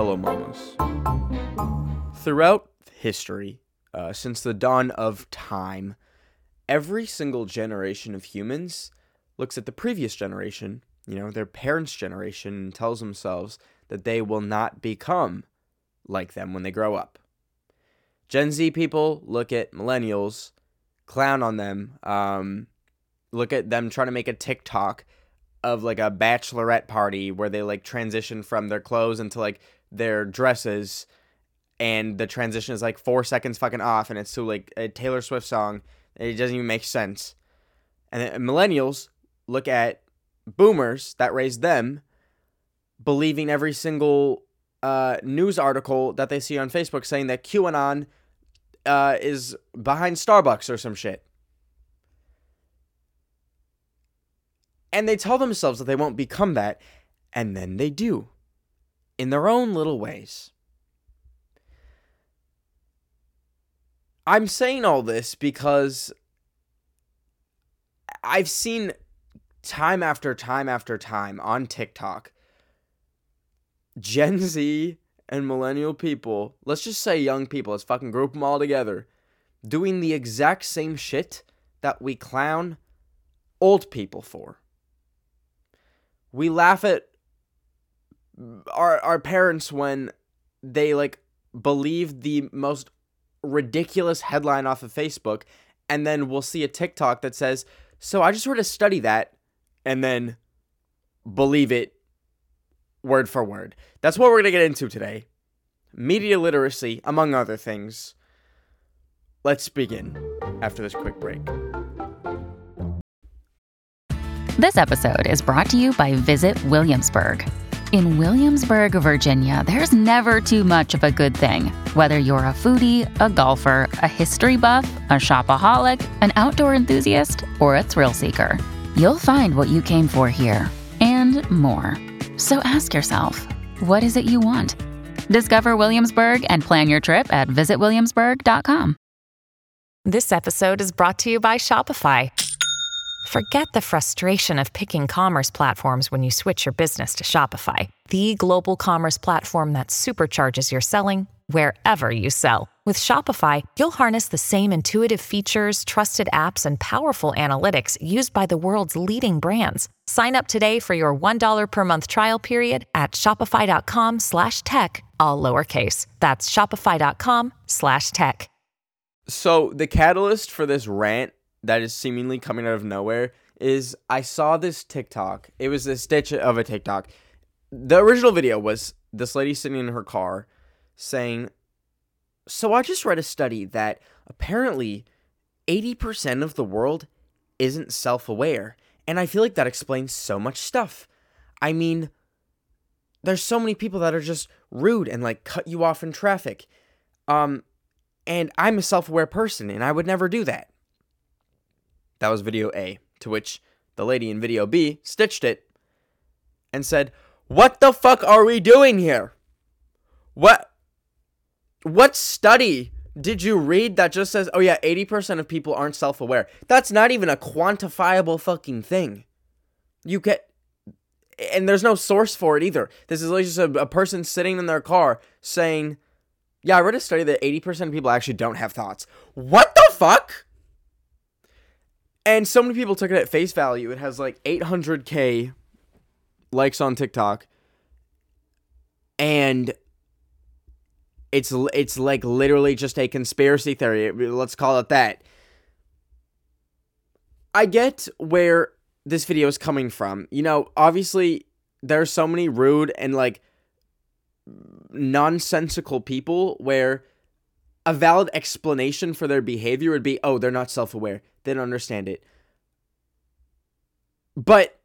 Hello, mamas. Throughout history, since the dawn of time, every single generation of humans looks at the previous generation, their parents' generation, and tells themselves that they will not become like them when they grow up. Gen Z people look at millennials, clown on them, look at them trying to make a TikTok of like a bachelorette party where they like transition from their clothes into like their dresses, and the transition is like 4 seconds fucking off, and it's to like a Taylor Swift song. It doesn't even make sense. And then millennials look at boomers that raised them, believing every single news article that they see on Facebook saying that QAnon is behind Starbucks or some shit. And they tell themselves that they won't become that, and then they do, in their own little ways. I'm saying all this because I've seen time after time after time on TikTok, Gen Z and millennial people, let's just say young people, let's fucking group them all together, doing the exact same shit that we clown old people for. We laugh at our parents when they like believe the most ridiculous headline off of Facebook, and then we'll see a TikTok that says, so I just sort of study that, and then believe it word for word. That's what we're going to get into today. Media literacy, among other things. Let's begin after this quick break. This episode is brought to you by Visit Williamsburg. In Williamsburg, Virginia, there's never too much of a good thing. Whether you're a foodie, a golfer, a history buff, a shopaholic, an outdoor enthusiast, or a thrill seeker, you'll find what you came for here and more. So ask yourself, what is it you want? Discover Williamsburg and plan your trip at visitwilliamsburg.com. This episode is brought to you by Shopify. Forget the frustration of picking commerce platforms when you switch your business to Shopify, the global commerce platform that supercharges your selling wherever you sell. With Shopify, you'll harness the same intuitive features, trusted apps, and powerful analytics used by the world's leading brands. Sign up today for your $1 per month trial period at shopify.com/tech, all lowercase. That's shopify.com/tech. So the catalyst for this rant that is seemingly coming out of nowhere is I saw this TikTok. It was a stitch of a TikTok. The original video was this lady sitting in her car saying, so I just read a study that apparently 80% of the world isn't self-aware. And I feel like that explains so much stuff. I mean, there's so many people that are just rude and like cut you off in traffic. And I'm a self-aware person and I would never do that. That was video A, to which the lady in video B stitched it and said, what the fuck are we doing here? What study did you read that just says, oh yeah, 80% of people aren't self-aware? That's not even a quantifiable fucking thing. And there's no source for it either. This is just a person sitting in their car saying, yeah, I read a study that 80% of people actually don't have thoughts. What the fuck? And so many people took it at face value. It has like 800K likes on TikTok. And it's like literally just a conspiracy theory. Let's call it that. I get where this video is coming from. Obviously, there's so many rude and like nonsensical people where a valid explanation for their behavior would be, oh, they're not self-aware. They don't understand it. But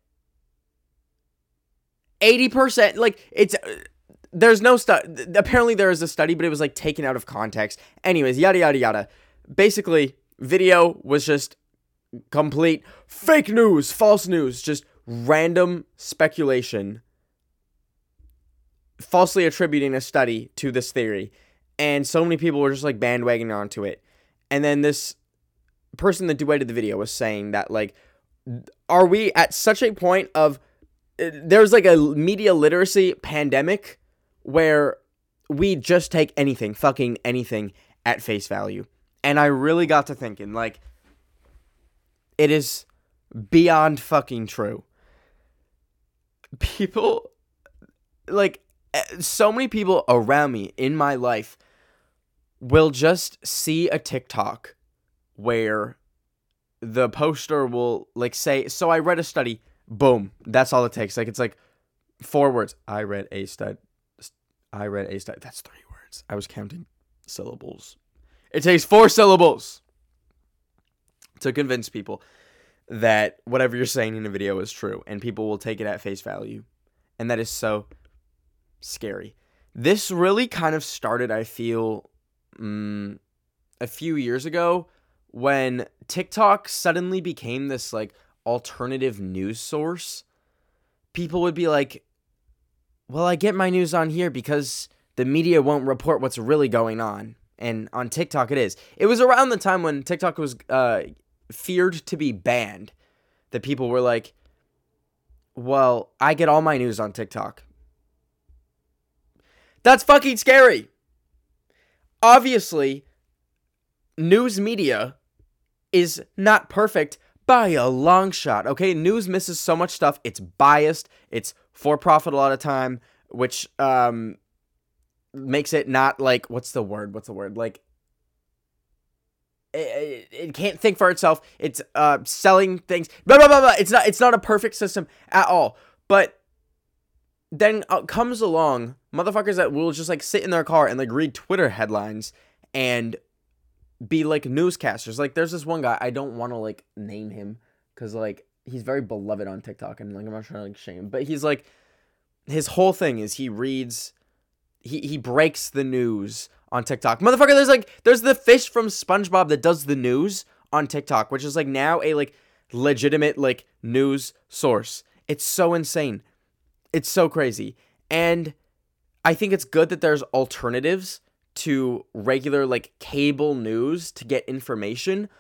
80%, like, there's no study. Apparently there is a study, but it was like taken out of context. Anyways, yada, yada, yada. Basically, video was just complete fake news, false news, just random speculation, falsely attributing a study to this theory. And so many people were just like bandwagoning onto it. And then this person that duetted the video was saying that, like, are we at such a point of, there's like a media literacy pandemic where we just take anything, fucking anything at face value. And I really got to thinking, like, it is beyond fucking true. People, like, so many people around me in my life will just see a TikTok where the poster will, like, say, so I read a study, boom, that's all it takes. Like, it's like 4 words. I read a study. That's 3 words. I was counting syllables. It takes 4 syllables to convince people that whatever you're saying in a video is true, and people will take it at face value. And that is so scary. This really kind of started, I feel, a few years ago when TikTok suddenly became this, like, alternative news source. People would be like, well, I get my news on here because the media won't report what's really going on. And on TikTok it is. It was around the time when TikTok was feared to be banned that people were like, well, I get all my news on TikTok. That's fucking scary. Obviously, news media is not perfect by a long shot, okay? News misses so much stuff. It's biased. It's for profit a lot of time, which makes it not, like, what's the word? Like, it can't think for itself. It's selling things. Blah, blah, blah, blah. It's not a perfect system at all. But then comes along motherfuckers that will just, like, sit in their car and, like, read Twitter headlines and be, like, newscasters. Like, there's this one guy, I don't want to, like, name him because, like, he's very beloved on TikTok and, like, I'm not trying to, like, shame, but he's, like, his whole thing is he reads, he breaks the news on TikTok. Motherfucker, there's the fish from SpongeBob that does the news on TikTok, which is, like, now a, like, legitimate, like, news source. It's so insane. It's so crazy. And I think it's good that there's alternatives to regular, like, cable news to get information.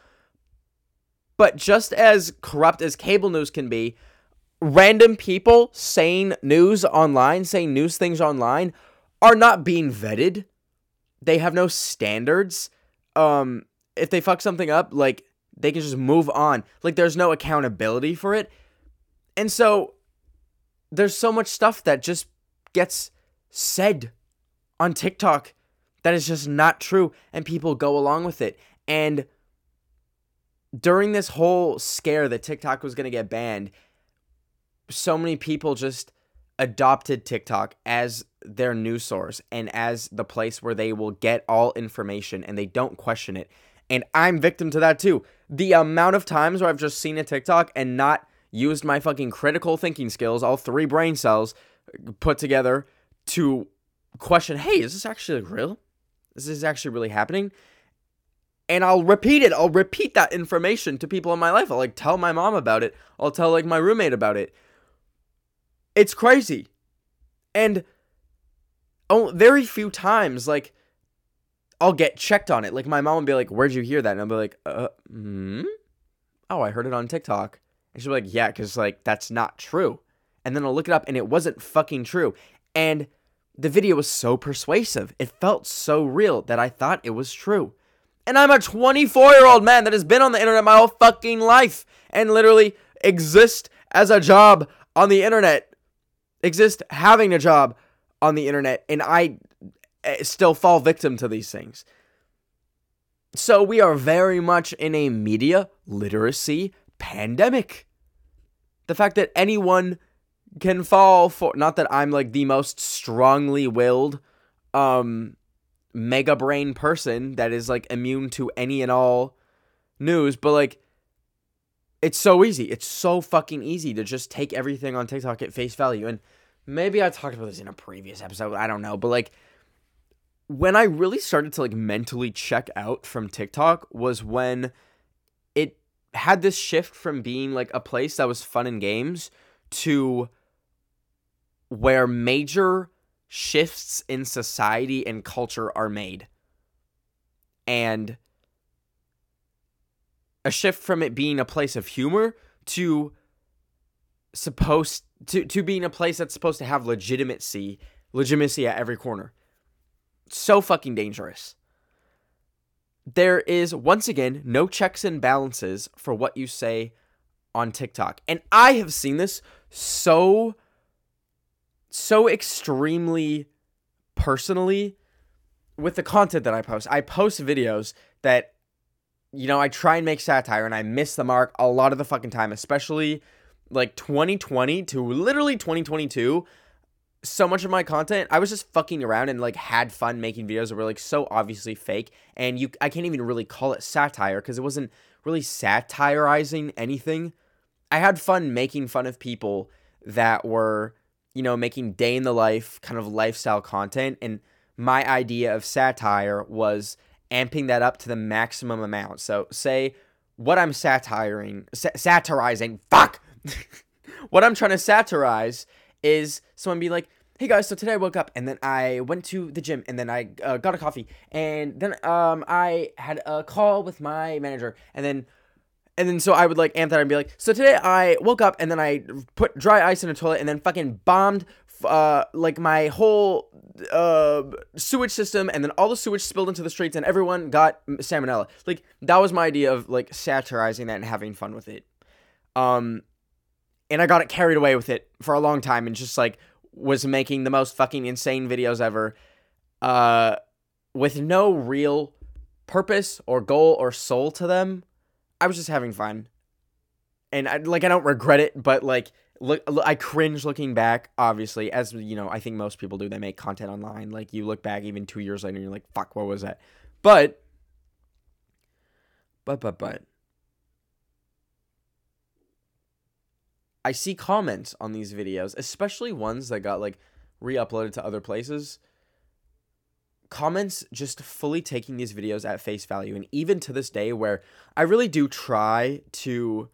But just as corrupt as cable news can be, random people saying news online, saying news things online, are not being vetted. They have no standards. If they fuck something up, like, they can just move on. Like, there's no accountability for it. And so there's so much stuff that just gets said on TikTok that is just not true, and people go along with it. And during this whole scare that TikTok was going to get banned, so many people just adopted TikTok as their news source and as the place where they will get all information and they don't question it. And I'm victim to that too. The amount of times where I've just seen a TikTok and not used my fucking critical thinking skills, all 3 brain cells put together, to question, hey, is this actually real? Is this actually really happening? And I'll repeat it. I'll repeat that information to people in my life. I'll, like, tell my mom about it. I'll tell, like, my roommate about it. It's crazy. And very few times, like, I'll get checked on it. Like, my mom will be like, where'd you hear that? And I'll be like, oh, I heard it on TikTok. And she'll be like, yeah, because, like, that's not true. And then I'll look it up, and it wasn't fucking true. And the video was so persuasive. It felt so real that I thought it was true. And I'm a 24-year-old man that has been on the internet my whole fucking life and literally exist as a job on the internet. Exist having a job on the internet. And I still fall victim to these things. So we are very much in a media literacy pandemic. The fact that anyone can fall for, not that I'm, like, the most strongly willed mega brain person that is, like, immune to any and all news, but, like, it's so easy. It's so fucking easy to just take everything on TikTok at face value. And maybe I talked about this in a previous episode, I don't know, but, like, when I really started to, like, mentally check out from TikTok was when it had this shift from being, like, a place that was fun and games to where major shifts in society and culture are made. And a shift from it being a place of humor to being a place that's supposed to have legitimacy at every corner. So fucking dangerous. There is, once again, no checks and balances for what you say on TikTok. And I have seen this so extremely personally with the content that I post. I post videos that, I try and make satire, and I miss the mark a lot of the fucking time, especially like 2020 to literally 2022. So much of my content, I was just fucking around and like had fun making videos that were like so obviously fake, and I can't even really call it satire because it wasn't really satirizing anything. I had fun making fun of people that were, making day in the life kind of lifestyle content, and my idea of satire was amping that up to the maximum amount. So say what I'm satirizing, fuck! What I'm trying to satirize is someone be like, hey guys, so today I woke up and then I went to the gym and then I got a coffee and then I had a call with my manager and then so I would like amp that and be like, so today I woke up and then I put dry ice in a toilet and then fucking bombed like my whole sewage system, and then all the sewage spilled into the streets and everyone got salmonella. Like, that was my idea of like satirizing that and having fun with it. And I got it carried away with it for a long time and just, like, was making the most fucking insane videos ever with no real purpose or goal or soul to them. I was just having fun. And, I don't regret it, but, like, look, I cringe looking back, obviously, as, I think most people do. They make content online. Like, you look back even 2 years later and you're like, fuck, what was that? But. I see comments on these videos, especially ones that got like re-uploaded to other places. Comments just fully taking these videos at face value. And even to this day, where I really do try to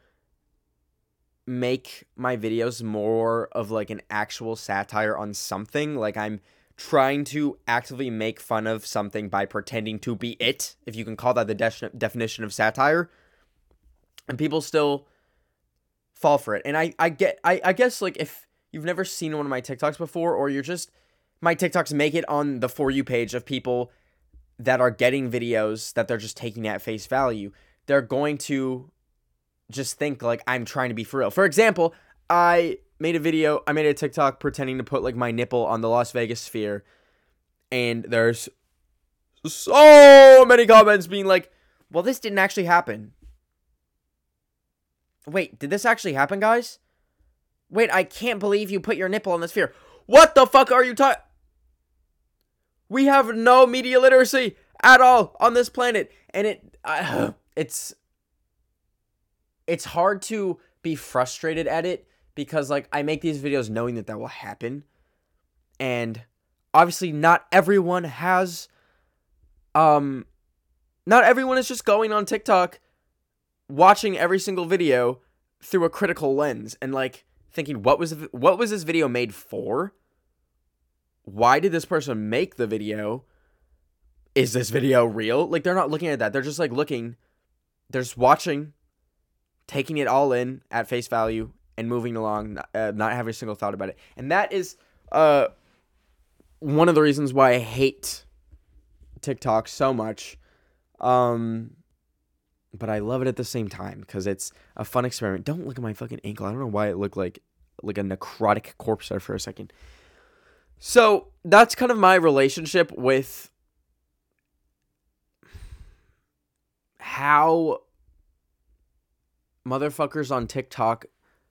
make my videos more of like an actual satire on something. Like, I'm trying to actively make fun of something by pretending to be it, if you can call that the definition of satire. And people still fall for it. And I guess, like, if you've never seen one of my TikToks before, or you're just, my TikToks make it on the For You page of people that are getting videos that they're just taking at face value, they're going to just think, like, I'm trying to be for real. For example, I made a TikTok pretending to put, like, my nipple on the Las Vegas Sphere, and there's so many comments being like, well, this didn't actually happen. Wait, did this actually happen, guys? Wait, I can't believe you put your nipple on the sphere. What the fuck are you talking? We have no media literacy at all on this planet. And it's hard to be frustrated at it because, like, I make these videos knowing that will happen. And obviously not everyone has, not everyone is just going on TikTok watching every single video through a critical lens and, like, thinking, what was this video made for? Why did this person make the video? Is this video real? Like, they're not looking at that. They're just, like, looking. They're just watching, taking it all in at face value, and moving along, not having a single thought about it. And that is one of the reasons why I hate TikTok so much. But I love it at the same time because it's a fun experiment. Don't look at my fucking ankle. I don't know why it looked like a necrotic corpse there for a second. So that's kind of my relationship with how motherfuckers on TikTok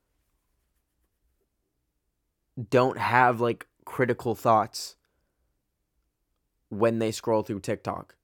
don't have, like, critical thoughts when they scroll through TikTok.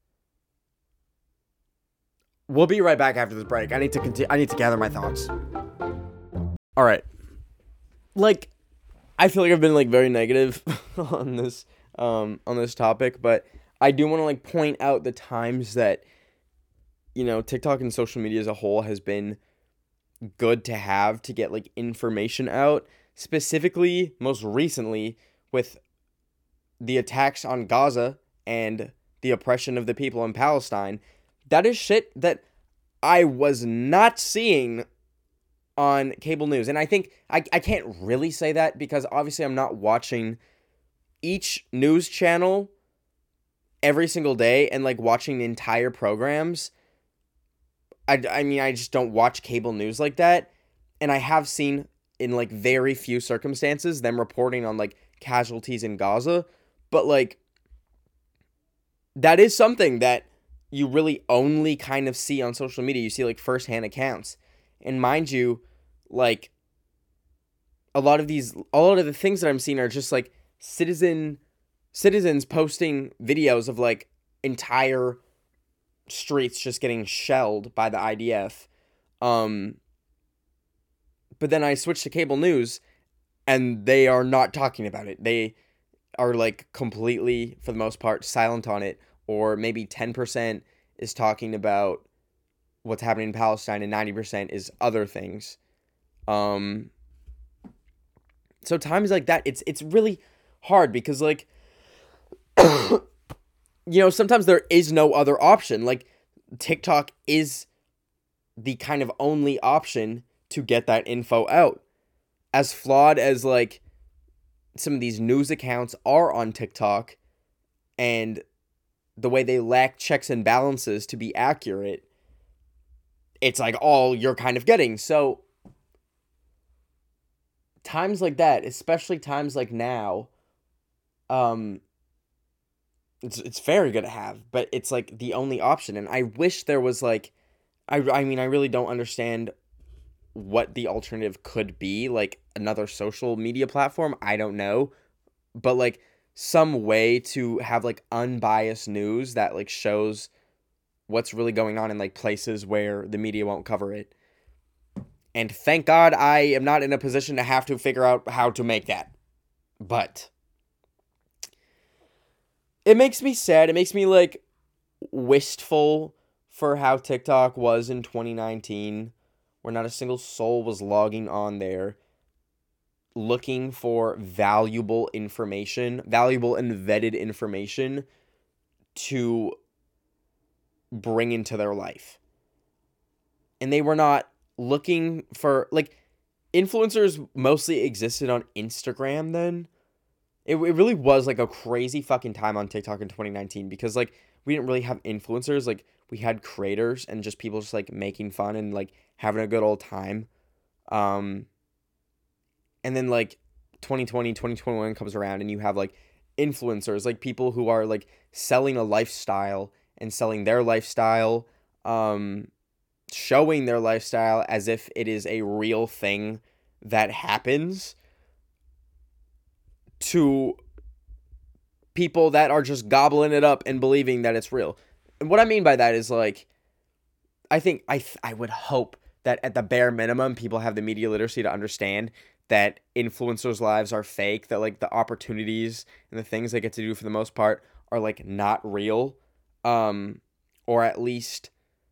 We'll be right back after this break. I need to gather my thoughts. All right. Like, I feel like I've been, like, very negative on this topic, but I do want to, like, point out the times that, TikTok and social media as a whole has been good to have to get, like, information out. Specifically, most recently, with the attacks on Gaza and the oppression of the people in Palestine. That is shit that I was not seeing on cable news. And I think I can't really say that because obviously I'm not watching each news channel every single day and like watching entire programs. I mean, I just don't watch cable news like that. And I have seen in like very few circumstances them reporting on like casualties in Gaza. But like, that is something that you really only kind of see on social media. You see like firsthand accounts. And mind you, like a lot of the things that I'm seeing are just like citizens posting videos of like entire streets just getting shelled by the IDF. But then I switch to cable news and they are not talking about it. They are like completely, for the most part, silent on it, or maybe 10% is talking about what's happening in Palestine and 90% is other things. So times like that, it's really hard because like, sometimes there is no other option. Like TikTok is the kind of only option to get that info out. As flawed as like some of these news accounts are on TikTok and the way they lack checks and balances to be accurate, it's like all you're kind of getting. So times like that, especially times like now, it's very good to have, but it's like the only option. And I wish there was like, I mean, I really don't understand what the alternative could be, like another social media platform. I don't know, but like some way to have like unbiased news that like shows what's really going on in like places where the media won't cover it. And thank God I am not in a position to have to figure out how to make that. But it makes me sad. It makes me like wistful for how TikTok was in 2019, where not a single soul was logging on there looking for valuable and vetted information to bring into their life. And they were not looking for, like, influencers mostly existed on Instagram then. It really was like a crazy fucking time on TikTok in 2019 because like we didn't really have influencers. Like we had creators and just people just like making fun and like having a good old time. And then like 2020, 2021 comes around and you have like influencers, like people who are like selling a lifestyle and selling their lifestyle, showing their lifestyle as if it is a real thing that happens to people that are just gobbling it up and believing that it's real. And what I mean by that is like, I think I would hope that at the bare minimum, people have the media literacy to understand that influencers' lives are fake, that like the opportunities and the things they get to do for the most part are like not real, or at least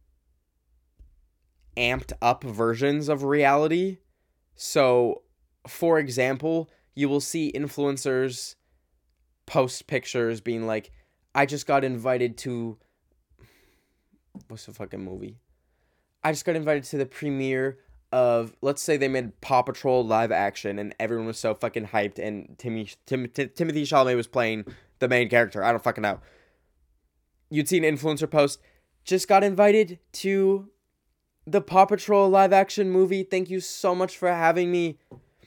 amped up versions of reality. So, for example, you will see influencers post pictures being like, I just got invited to, what's the fucking movie? I just got invited to the premiere of, let's say they made Paw Patrol live action and everyone was so fucking hyped and Timothy Chalamet was playing the main character. I don't fucking know. You'd see an influencer post, just got invited to the Paw Patrol live action movie. Thank you so much for having me.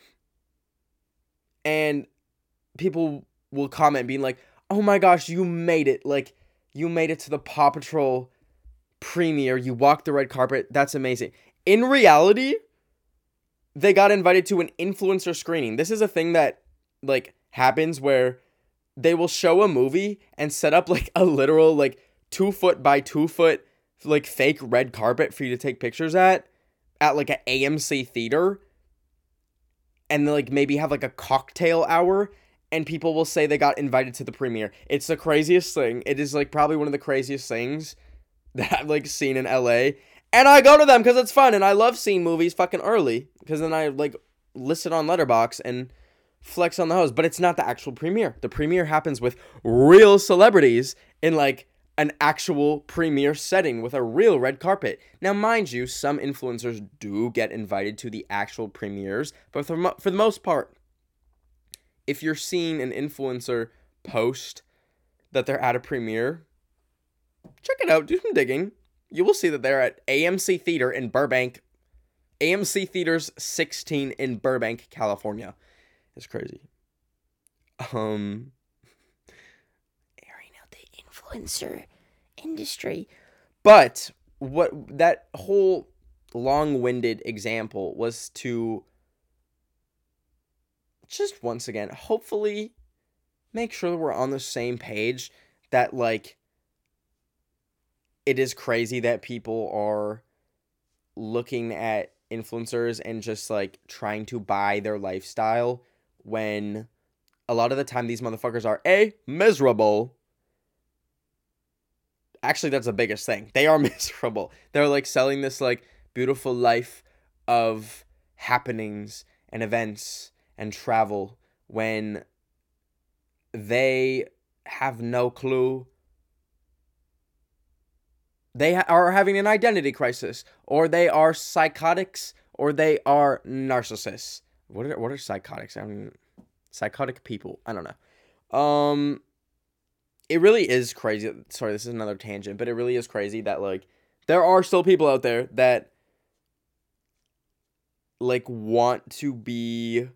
And people will comment being like, oh my gosh, you made it. Like, you made it to the Paw Patrol premiere. You walked the red carpet. That's amazing. In reality, they got invited to an influencer screening. This is a thing that, like, happens where they will show a movie and set up, like, a literal, like, 2 foot by 2 foot, like, fake red carpet for you to take pictures at like, an AMC theater. And, like, maybe have, like, a cocktail hour. And people will say they got invited to the premiere. It's the craziest thing. It is, like, probably one of the craziest things that I've, like, seen in LA. And I go to them because it's fun. And I love seeing movies fucking early. Because then I, like, list it on Letterboxd and flex on the host. But it's not the actual premiere. The premiere happens with real celebrities in, like, an actual premiere setting with a real red carpet. Now, mind you, some influencers do get invited to the actual premieres, but for the most part, if you're seeing an influencer post that they're at a premiere, check it out. Do some digging. You will see that they're at AMC Theater in Burbank. AMC Theaters 16 in Burbank, California. It's crazy. Airing out the influencer industry. But what that whole long-winded example was to just once again, hopefully make sure that we're on the same page, that like it is crazy that people are looking at influencers and just like trying to buy their lifestyle when a lot of the time these motherfuckers are miserable. Actually, that's the biggest thing. They are miserable. They're like selling this like beautiful life of happenings and events and travel when they have no clue. They are having an identity crisis, or they are psychotics, or they are narcissists. What are psychotics? I mean, psychotic people. I don't know. It really is crazy. Sorry, this is another tangent, but it really is crazy that like there are still people out there that like want to be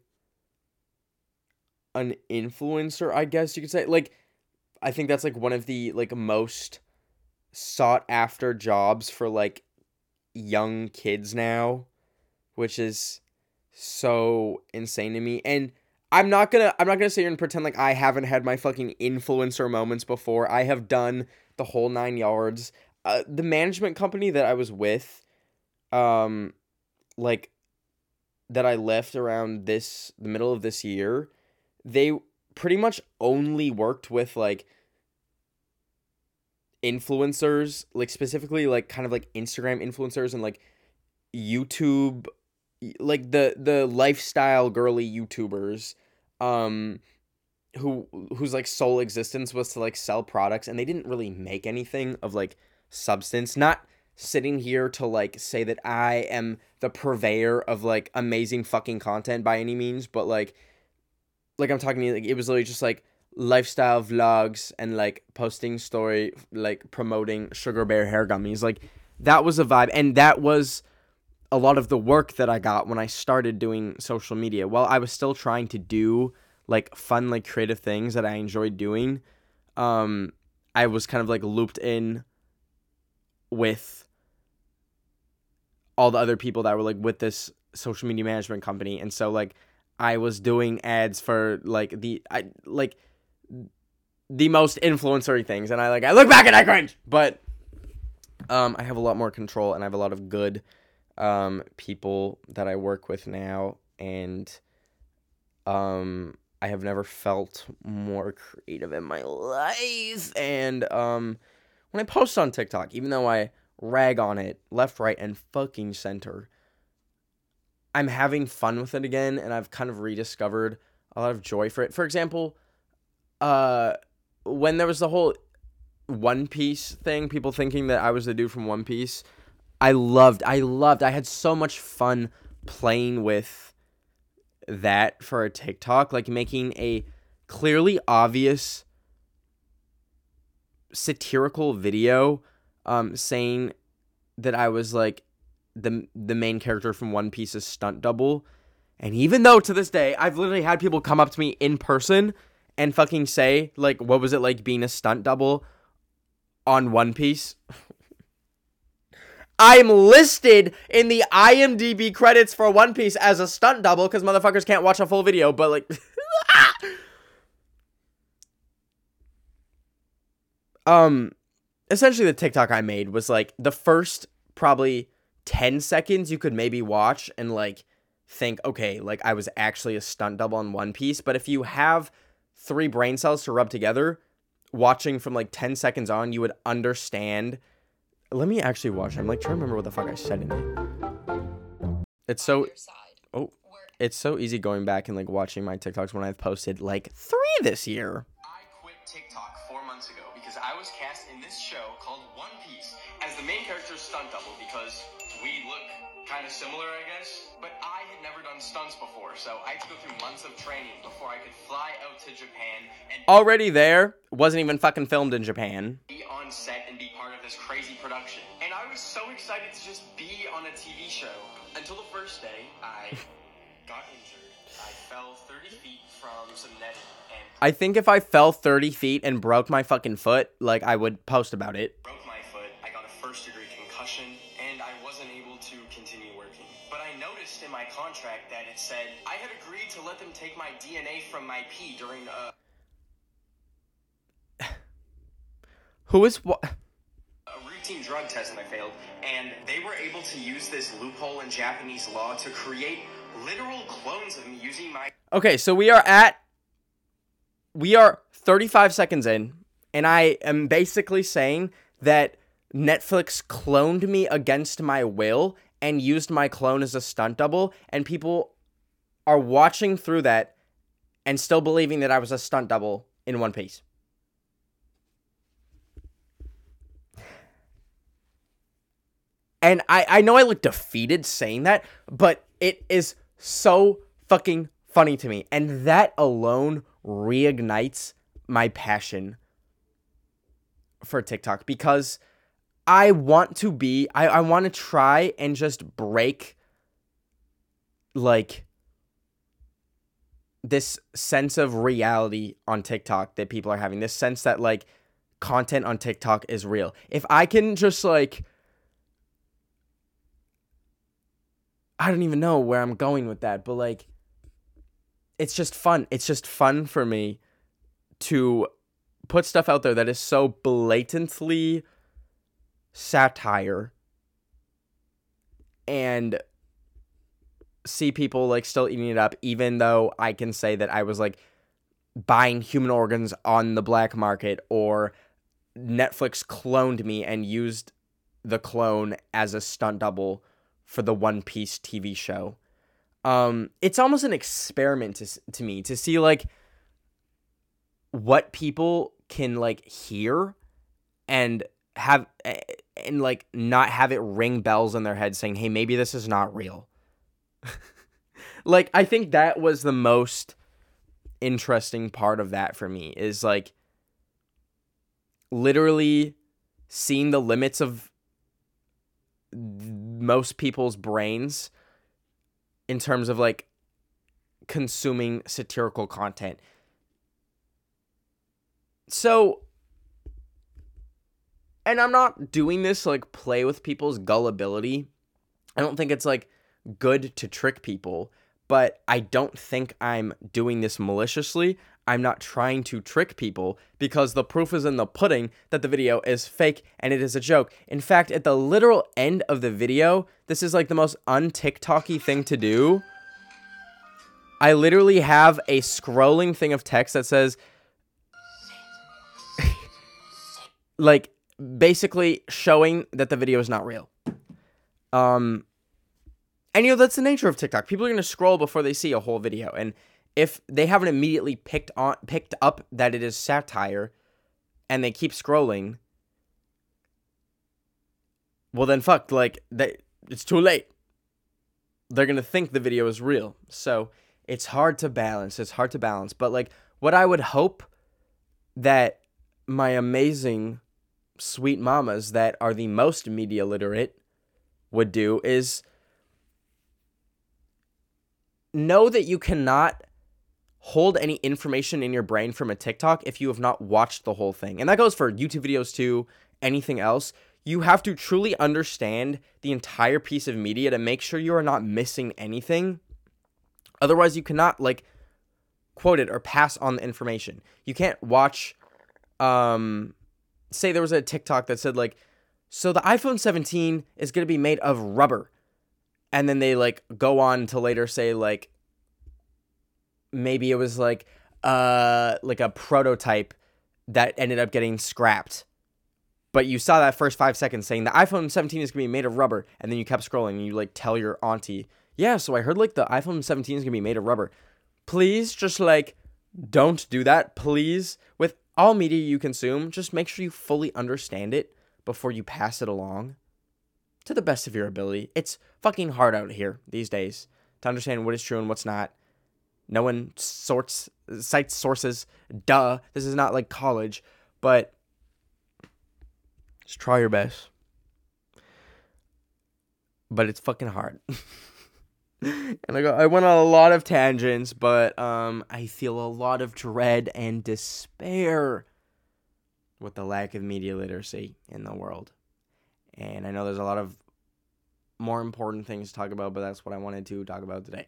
an influencer, I guess you could say. Like, I think that's like one of the like most sought after jobs for like young kids now, which is so insane to me. And I'm not gonna sit here and pretend like I haven't had my fucking influencer moments before. I have done the whole 9 yards. The management company that I was with, like that I left around the middle of this year, they pretty much only worked with like influencers, like specifically like kind of like Instagram influencers and like YouTube, like the lifestyle girly YouTubers, whose like sole existence was to like sell products, and they didn't really make anything of like substance. Not sitting here to like say that I am the purveyor of like amazing fucking content by any means, but like I'm talking to you, like it was literally just like lifestyle vlogs and like posting story, like promoting Sugar Bear hair gummies. Like that was a vibe, and that was a lot of the work that I got when I started doing social media. While I was still trying to do like fun, like creative things that I enjoyed doing, I was kind of like looped in with all the other people that were like with this social media management company. And so like I was doing ads for like the most influencery things, and I look back and I cringe. But I have a lot more control, and I have a lot of good people that I work with now, and I have never felt more creative in my life. And when I post on TikTok, even though I rag on it left, right, and fucking center, I'm having fun with it again, and I've kind of rediscovered a lot of joy for it. For example, when there was the whole One Piece thing, people thinking that I was the dude from One Piece, I had so much fun playing with that for a TikTok, like making a clearly obvious satirical video, saying that I was like the main character from One Piece's stunt double. And even though to this day I've literally had people come up to me in person and fucking say like, what was it like being a stunt double on One Piece? I'm listed in the IMDb credits for One Piece as a stunt double because motherfuckers can't watch a full video, but like essentially the TikTok I made was like the first probably 10 seconds you could maybe watch and like think, okay, like I was actually a stunt double on One Piece. But if you have 3 brain cells to rub together, watching from like 10 seconds on, you would understand. Let me actually watch. I'm like trying to remember what the fuck I said in it. It's so easy going back and like watching my TikToks when I've posted like 3 this year. I quit TikTok 4 months ago because I was cast in this show called One Piece as the main character's stunt double because we look kind of similar, I guess. But I had never done stunts before, so I had to go through months of training before I could fly out to Japan and Already there, wasn't even fucking filmed in Japan. be on set and be part of this crazy production. And I was so excited to just be on a TV show. Until the first day, I got injured. I fell 30 feet from some netting and I think if I fell 30 feet and broke my fucking foot, like, I would post about it. broke my foot. I got a first-degree concussion, and I wasn't able to continue working. But I noticed in my contract that it said I had agreed to let them take my DNA from my pee during Who is what? a routine drug test I failed, and they were able to use this loophole in Japanese law to create literal clones of me using my Okay, so we are 35 seconds in, and I am basically saying that Netflix cloned me against my will and used my clone as a stunt double, and people are watching through that and still believing that I was a stunt double in One Piece. And I know I look defeated saying that, but it is so fucking funny to me. And that alone reignites my passion for TikTok, because I want to be, I want to try and just break, like, this sense of reality on TikTok that people are having. This sense that, like, content on TikTok is real. If I can just, like, I don't even know where I'm going with that, but, like, it's just fun. It's just fun for me to put stuff out there that is so blatantly satire and see people, like, still eating it up, even though I can say that I was, like, buying human organs on the black market, or Netflix cloned me and used the clone as a stunt double for the One Piece TV show. It's almost an experiment to me to see, like, what people can, like, hear and have, and, like, not have it ring bells in their head saying, hey, maybe this is not real. Like, I think that was the most interesting part of that for me, is, like, literally seeing the limits of most people's brains in terms of, like, consuming satirical content. So, and I'm not doing this to, like, play with people's gullibility. I don't think it's, like, good to trick people, but I don't think I'm doing this maliciously. I'm not trying to trick people, because the proof is in the pudding that the video is fake and it is a joke. In fact, at the literal end of the video, this is, like, the most un-TikTok-y thing to do. I literally have a scrolling thing of text that says, like, basically showing that the video is not real. And, you know, that's the nature of TikTok. People are going to scroll before they see a whole video, and if they haven't immediately picked up that it is satire, and they keep scrolling, well then fuck, like, it's too late. They're gonna think the video is real. So it's hard to balance. But, like, what I would hope that my amazing sweet mamas that are the most media literate would do is know that you cannot hold any information in your brain from a TikTok if you have not watched the whole thing. And that goes for YouTube videos too, anything else. You have to truly understand the entire piece of media to make sure you are not missing anything. Otherwise, you cannot, like, quote it or pass on the information. You can't watch, say there was a TikTok that said, like, so the iPhone 17 is going to be made of rubber. And then they, like, go on to later say, like, maybe it was, like a prototype that ended up getting scrapped. But you saw that first 5 seconds saying the iPhone 17 is going to be made of rubber. And then you kept scrolling and you, like, tell your auntie, yeah, so I heard, like, the iPhone 17 is going to be made of rubber. Please just, like, don't do that. Please, with all media you consume, just make sure you fully understand it before you pass it along. to the best of your ability. It's fucking hard out here these days to understand what is true and what's not. No one cites sources. Duh. This is not like college. But just try your best. But it's fucking hard. And I went on a lot of tangents, but I feel a lot of dread and despair with the lack of media literacy in the world. And I know there's a lot of more important things to talk about, but that's what I wanted to talk about today.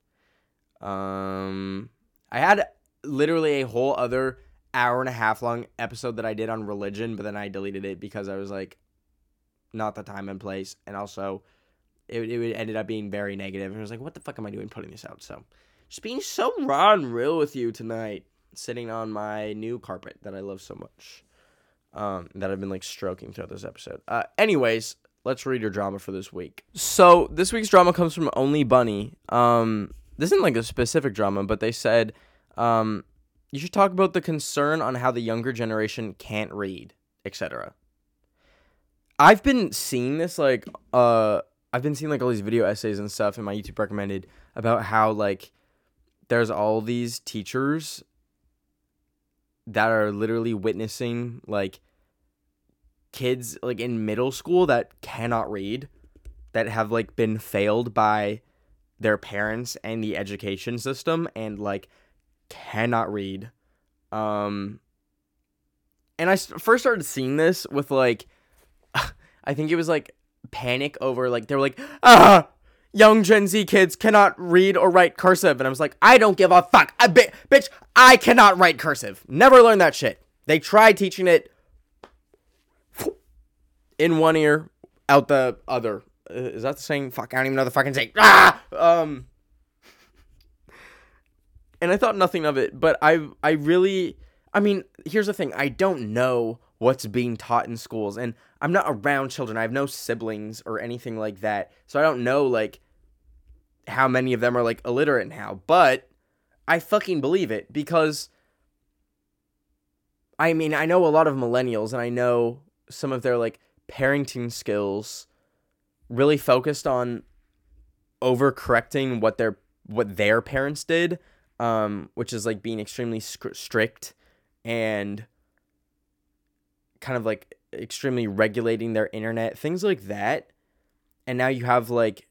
I had literally a whole other hour and a half long episode that I did on religion, but then I deleted it because I was like, not the time and place, and also it ended up being very negative, and I was like, what the fuck am I doing putting this out? So, just being so raw and real with you tonight, sitting on my new carpet that I love so much, that I've been like stroking throughout this episode. Anyways, let's read your drama for this week. So, this week's drama comes from Only Bunny. This isn't like a specific drama, but they said, you should talk about the concern on how the younger generation can't read, etc. I've been seeing this, like, I've been seeing, like, all these video essays and stuff in my YouTube recommended about how, like, there's all these teachers that are literally witnessing, like, kids, like, in middle school that cannot read, that have, like, been failed by their parents and the education system and, like, cannot read. And I first started seeing this with, like, I think it was, like, panic over, like, they were like, young Gen Z kids cannot read or write cursive. And I was like, I don't give a fuck. Bitch, I cannot write cursive. Never learned that shit. They tried teaching it in one ear, out the other. Is that the saying? Fuck, I don't even know the fucking saying. And I thought nothing of it, but I mean, here's the thing. I don't know what's being taught in schools, and I'm not around children. I have no siblings or anything like that, so I don't know, like, how many of them are, like, illiterate now, but I fucking believe it, because, I mean, I know a lot of millennials, and I know some of their, like, parenting skills really focused on overcorrecting what their parents did, which is, like, being extremely strict and kind of, like, extremely regulating their internet, things like that. And now you have, like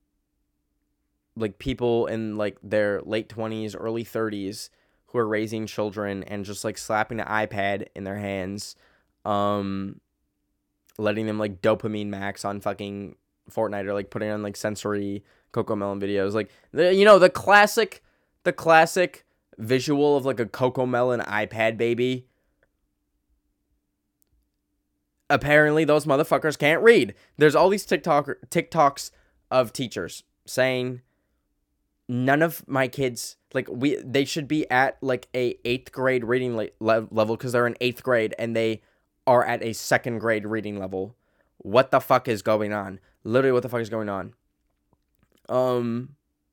people in, like, their late 20s, early 30s who are raising children and just, like, slapping an iPad in their hands, letting them, like, dopamine max on fucking Fortnite, or, like, putting on, like, sensory CoComelon videos. Like, the classic visual of, like, a CoComelon iPad baby. Apparently, those motherfuckers can't read. There's all these TikToks of teachers saying, none of my kids, like, they should be at, like, a 8th grade reading level because they're in 8th grade and they are at a 2nd grade reading level. What the fuck is going on? Literally, what the fuck is going on? And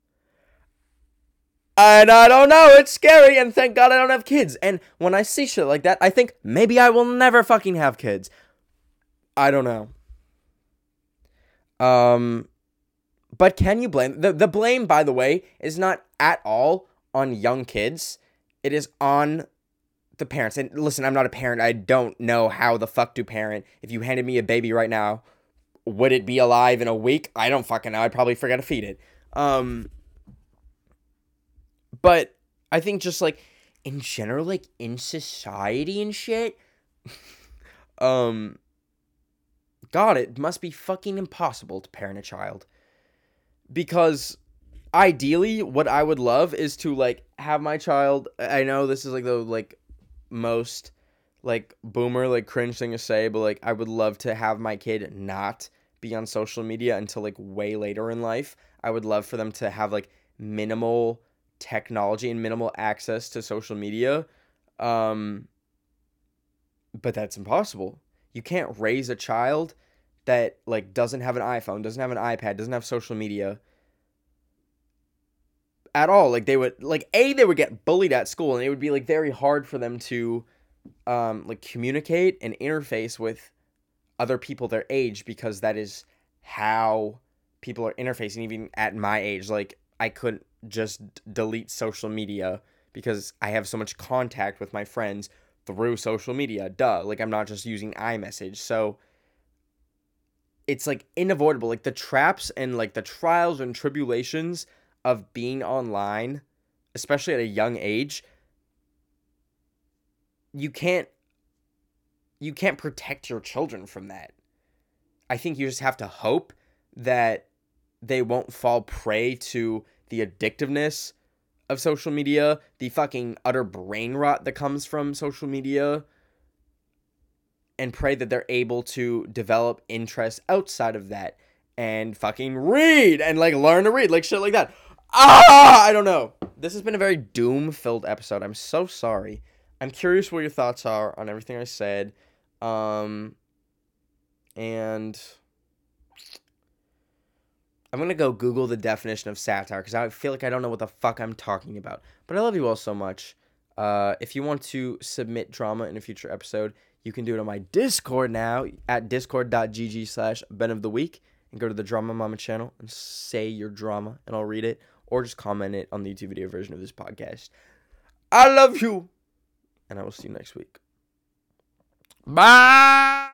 I don't know, it's scary, and thank God I don't have kids. And when I see shit like that, I think maybe I will never fucking have kids. I don't know. But can you blame... The blame, by the way, is not at all on young kids. It is on the parents. And listen, I'm not a parent. I don't know how the fuck to parent. If you handed me a baby right now, would it be alive in a week? I don't fucking know. I'd probably forget to feed it. But I think just, like, in general, like, in society and shit, God, it must be fucking impossible to parent a child. Because ideally, what I would love is to, like, have my child, I know this is, like, the, like, most, like, boomer, like, cringe thing to say, but, like, I would love to have my kid not be on social media until, like, way later in life. I would love for them to have, like, minimal technology and minimal access to social media. But that's impossible. You can't raise a child that, like, doesn't have an iPhone, doesn't have an iPad, doesn't have social media at all. Like, they would, like, they would get bullied at school, and it would be, like, very hard for them to, like, communicate and interface with other people their age, because that is how people are interfacing, even at my age. Like, I couldn't just delete social media because I have so much contact with my friends through social media. Duh. Like, I'm not just using iMessage. So it's like unavoidable. Like, the traps and like the trials and tribulations of being online, especially at a young age, you can't protect your children from that. I think you just have to hope that they won't fall prey to the addictiveness of social media, the fucking utter brain rot that comes from social media, and pray that they're able to develop interests outside of that and fucking read and like learn to read, like shit like that. I don't know. This has been a very doom-filled episode. I'm so sorry. I'm curious what your thoughts are on everything I said. And I'm going to go Google the definition of satire because I feel like I don't know what the fuck I'm talking about. But I love you all so much. If you want to submit drama in a future episode, you can do it on my Discord now at discord.gg/benoftheweek and go to the Drama Mama channel and say your drama and I'll read it, or just comment it on the YouTube video version of this podcast. I love you, and I will see you next week. Bye!